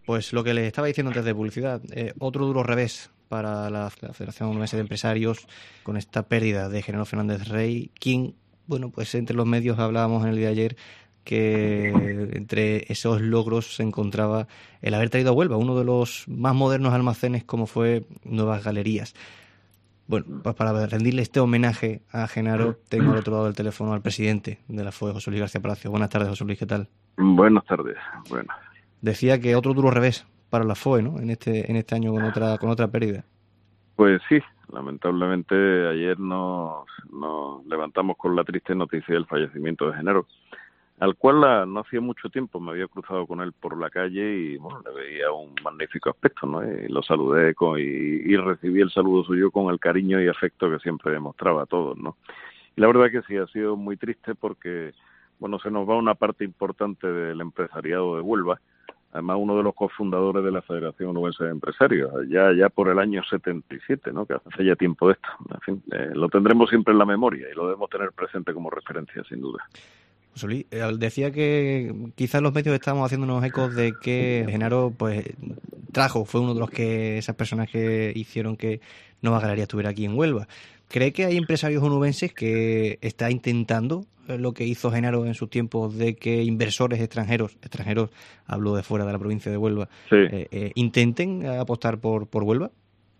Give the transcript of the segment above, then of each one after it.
Pues lo que les estaba diciendo antes de publicidad, otro duro revés para la Federación Onubense de Empresarios con esta pérdida de Genaro Fernández Rey, quien, bueno, pues entre los medios hablábamos en el día de ayer que entre esos logros se encontraba el haber traído a Huelva uno de los más modernos almacenes como fue Nuevas Galerías. Bueno, pues para rendirle este homenaje a Genaro, tengo al otro lado del teléfono al presidente de la FOE, José Luis García Palacio. Buenas tardes, José Luis, ¿qué tal? Buenas tardes. Bueno. Decía que otro duro revés para la FOE, ¿no? En este año con otra pérdida. Pues sí, lamentablemente ayer nos levantamos con la triste noticia del fallecimiento de Genaro, al cual no hacía mucho tiempo me había cruzado con él por la calle y bueno, le veía un magnífico aspecto, ¿no? Y lo saludé y recibí el saludo suyo con el cariño y afecto que siempre demostraba a todos, ¿no? Y la verdad que sí, ha sido muy triste porque, bueno, se nos va una parte importante del empresariado de Huelva, además uno de los cofundadores de la Federación Onubense de Empresarios, ya por el año 77, ¿no? Que hace ya tiempo de esto. En fin, lo tendremos siempre en la memoria y lo debemos tener presente como referencia, sin duda. José Luis, decía que quizás los medios estamos haciéndonos ecos de que Genaro pues fue uno de esas personas que hicieron que Nueva Galería estuviera aquí en Huelva. ¿Cree que hay empresarios onubenses que está intentando lo que hizo Genaro en sus tiempos de que inversores extranjeros, hablo de fuera de la provincia de Huelva, sí. Intenten apostar por Huelva?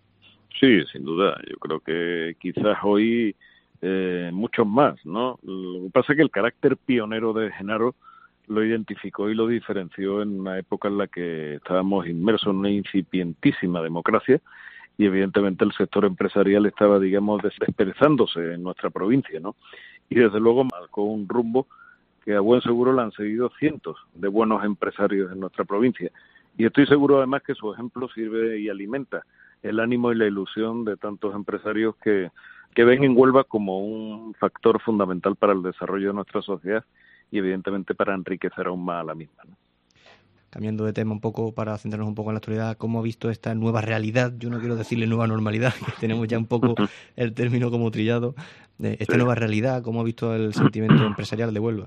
Sí, sin duda. Yo creo que quizás hoy muchos más, ¿no? Lo que pasa es que el carácter pionero de Genaro lo identificó y lo diferenció en una época en la que estábamos inmersos en una incipientísima democracia y evidentemente el sector empresarial estaba, digamos, desperezándose en nuestra provincia, ¿no? Y desde luego marcó un rumbo que a buen seguro le han seguido cientos de buenos empresarios en nuestra provincia. Y estoy seguro además que su ejemplo sirve y alimenta el ánimo y la ilusión de tantos empresarios que ven en Huelva como un factor fundamental para el desarrollo de nuestra sociedad y evidentemente para enriquecer aún más a la misma, ¿no? Cambiando de tema un poco para centrarnos un poco en la actualidad, ¿cómo ha visto esta nueva realidad? Yo no quiero decirle nueva normalidad, que tenemos ya un poco el término como trillado. Esta nueva realidad, ¿cómo ha visto el sentimiento empresarial de Huelva?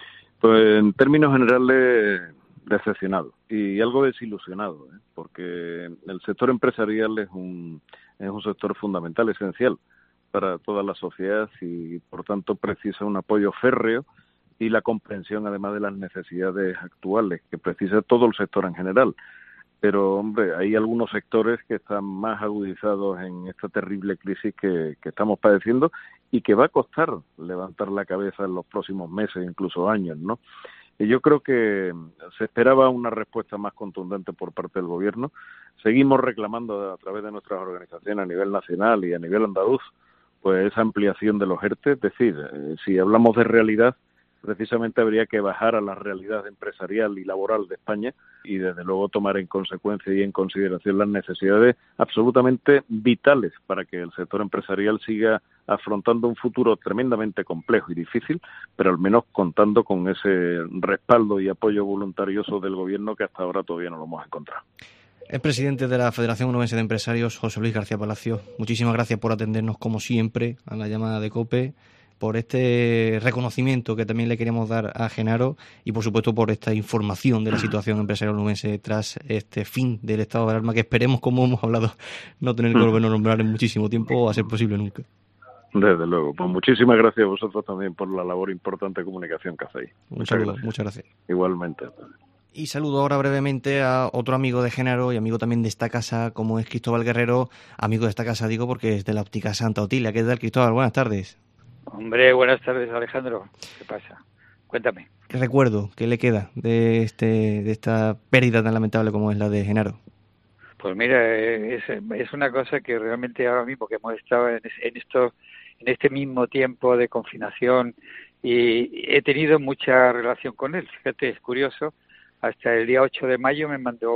Pues en términos generales decepcionado y algo desilusionado, porque el sector empresarial es un sector fundamental, esencial para toda la sociedad y por tanto precisa un apoyo férreo y la comprensión además de las necesidades actuales que precisa todo el sector en general. Pero, hombre, hay algunos sectores que están más agudizados en esta terrible crisis que estamos padeciendo y que va a costar levantar la cabeza en los próximos meses, incluso años, ¿no? Y yo creo que se esperaba una respuesta más contundente por parte del Gobierno. Seguimos reclamando a través de nuestras organizaciones a nivel nacional y a nivel andaluz pues esa ampliación de los ERTE. Es decir, si hablamos de realidad, precisamente habría que bajar a la realidad empresarial y laboral de España y desde luego tomar en consecuencia y en consideración las necesidades absolutamente vitales para que el sector empresarial siga afrontando un futuro tremendamente complejo y difícil, pero al menos contando con ese respaldo y apoyo voluntarioso del Gobierno que hasta ahora todavía no lo hemos encontrado. El presidente de la Federación Onubense de Empresarios, José Luis García Palacio, muchísimas gracias por atendernos como siempre a la llamada de COPE, por este reconocimiento que también le queremos dar a Genaro y por supuesto por esta información de la situación empresarial onubense tras este fin del estado de alarma que esperemos, como hemos hablado, no tener que volver a nombrar en muchísimo tiempo o a ser posible nunca. Desde luego. Pues muchísimas gracias a vosotros también por la labor importante de comunicación que hacéis. Un saludo, muchas gracias. Igualmente. Y saludo ahora brevemente a otro amigo de Genaro y amigo también de esta casa, como es Cristóbal Guerrero, amigo de esta casa digo porque es de la óptica Santa Otilia. ¿Qué tal, Cristóbal? Buenas tardes. Hombre, buenas tardes, Alejandro. ¿Qué pasa? Cuéntame. ¿Qué recuerdo, qué le queda de esta pérdida tan lamentable como es la de Genaro? Pues mira, es una cosa que realmente ahora mismo que hemos estado en este mismo tiempo de confinación y he tenido mucha relación con él. Fíjate, es curioso. Hasta el día 8 de mayo me mandó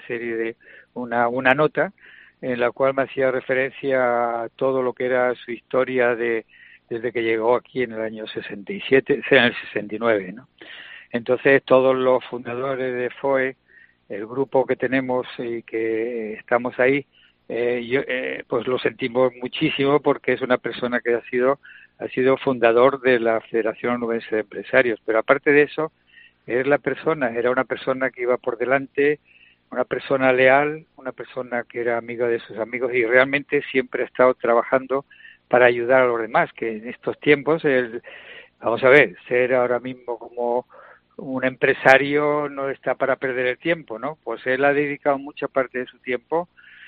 una nota en la cual me hacía referencia a todo lo que era su historia desde que llegó aquí en el año 67, en el 69, ¿no? Entonces todos los fundadores de FOE, el grupo que tenemos y que estamos ahí, pues lo sentimos muchísimo porque es una persona que ha sido fundador de la Federación Onubense de Empresarios, pero aparte de eso era una persona que iba por delante una persona leal, una persona que era amiga de sus amigos y realmente siempre ha estado trabajando para ayudar a los demás, que en estos tiempos, vamos a ver, ser ahora mismo como un empresario no está para perder el tiempo, ¿no? Pues él ha dedicado mucha parte de su tiempo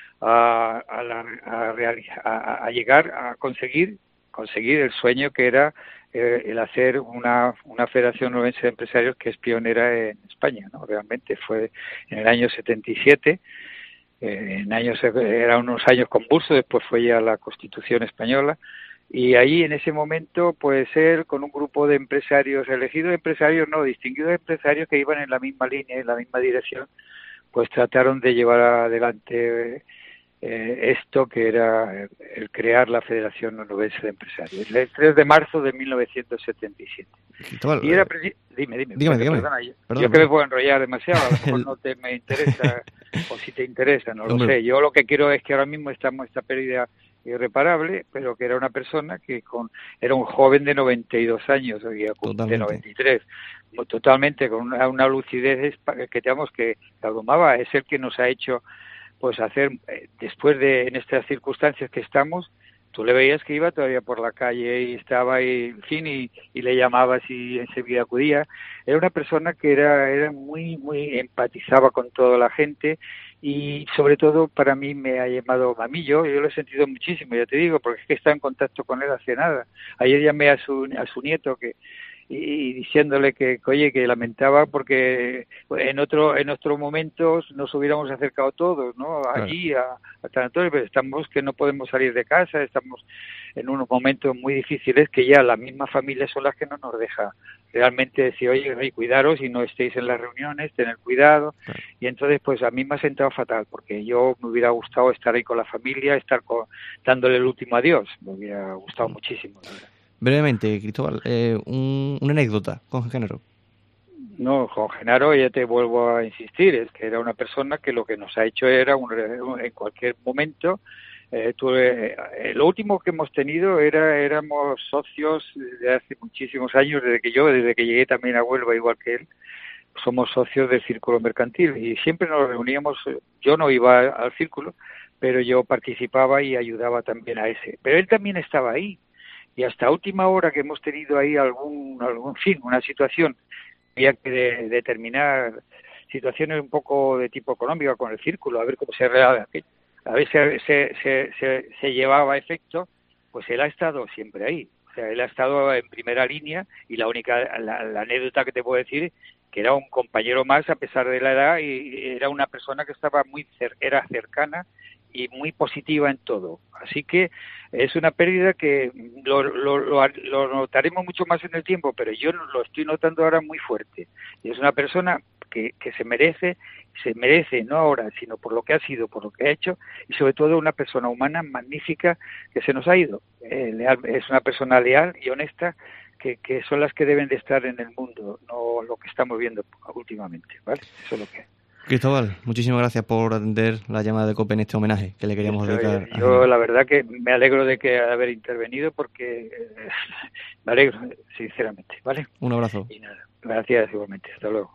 a llegar a conseguir el sueño que era el hacer una Federación Nubense de Empresarios que es pionera en España, ¿no? Realmente fue en el año 77, eran unos años convulsos, después fue ya la Constitución española, y ahí en ese momento pues él con un grupo de empresarios, distinguidos empresarios que iban en la misma línea, en la misma dirección, pues trataron de llevar adelante esto que era el crear la Federación Nubense de Empresarios, el 3 de marzo de 1977. Y era dígame. Perdona, yo que me puedo enrollar demasiado, a lo mejor no me interesa, o si te interesa, no lo sé. Yo lo que quiero es que ahora mismo estamos esta pérdida irreparable, pero que era una persona que era un joven de 92 años, de 93, totalmente con una lucidez que digamos que abrumaba. Es el que nos ha hecho pues hacer, después de en estas circunstancias que estamos, tú le veías que iba todavía por la calle y estaba y, en fin, y le llamabas y enseguida acudía. Era una persona que era muy empatizaba con toda la gente y sobre todo para mí me ha llamado a mí, yo lo he sentido muchísimo, ya te digo, porque es que está en contacto con él hace nada. Ayer llamé a su nieto y diciéndole que oye, que lamentaba porque en otros momentos nos hubiéramos acercado todos, ¿no? Allí al tanatorio, pero estamos que no podemos salir de casa, estamos en unos momentos muy difíciles que ya las mismas familias son las que no nos deja realmente decir, oye, cuidaros y no estéis en las reuniones, tener cuidado. Y entonces pues a mí me ha sentado fatal porque yo me hubiera gustado estar ahí con la familia, dándole el último adiós, me hubiera gustado muchísimo, la verdad. Brevemente, Cristóbal, una anécdota con Genaro. No, con Genaro ya te vuelvo a insistir, es que era una persona que lo que nos ha hecho era en cualquier momento, lo último que hemos tenido éramos socios desde hace muchísimos años, desde que llegué también a Huelva igual que él, somos socios del Círculo Mercantil y siempre nos reuníamos, yo no iba al círculo, pero yo participaba y ayudaba también a ese, pero él también estaba ahí. Y hasta última hora que hemos tenido ahí una situación, había que determinar situaciones un poco de tipo económico con el círculo, a ver cómo a ver se llevaba a efecto, pues él ha estado siempre ahí. O sea, él ha estado en primera línea y la anécdota que te puedo decir que era un compañero más a pesar de la edad y era una persona que estaba era cercana y muy positiva en todo. Así que es una pérdida que lo notaremos mucho más en el tiempo, pero yo lo estoy notando ahora muy fuerte. Y es una persona que se merece, no ahora, sino por lo que ha sido, por lo que ha hecho, y sobre todo una persona humana magnífica que se nos ha ido. Es una persona leal y honesta, que son las que deben de estar en el mundo, no lo que estamos viendo últimamente, ¿vale? Eso es lo que es. Cristóbal, muchísimas gracias por atender la llamada de COPE en este homenaje que le queríamos dedicar. Yo la verdad que me alegro de haber intervenido porque me alegro, sinceramente, ¿vale? Un abrazo. Y nada, gracias igualmente, hasta luego.